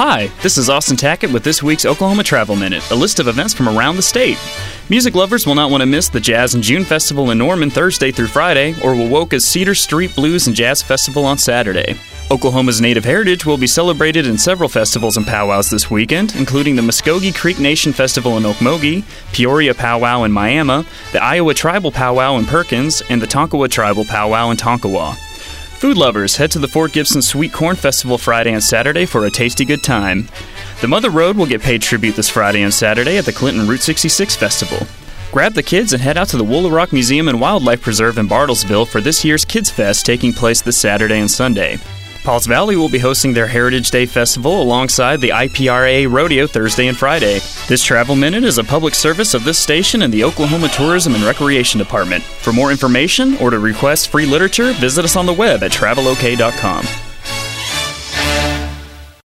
Hi, this is Austin Tackett with this week's Oklahoma Travel Minute, a list of events from around the state. Music lovers will not want to miss the Jazz and June Festival in Norman Thursday through Friday, or Wowoka's Cedar Street Blues and Jazz Festival on Saturday. Oklahoma's Native Heritage will be celebrated in several festivals and powwows this weekend, including the Muskogee Creek Nation Festival in Okmulgee, Peoria Powwow in Miami, the Iowa Tribal Powwow in Perkins, and the Tonkawa Tribal Powwow in Tonkawa. Food lovers, head to the Fort Gibson Sweet Corn Festival Friday and Saturday for a tasty good time. The Mother Road will get paid tribute this Friday and Saturday at the Clinton Route 66 Festival. Grab the kids and head out to the Woolaroc Museum and Wildlife Preserve in Bartlesville for this year's Kids Fest taking place this Saturday and Sunday. Pauls Valley will be hosting their Heritage Day Festival alongside the IPRA Rodeo Thursday and Friday. This Travel Minute is a public service of this station and the Oklahoma Tourism and Recreation Department. For more information or to request free literature, visit us on the web at travelok.com.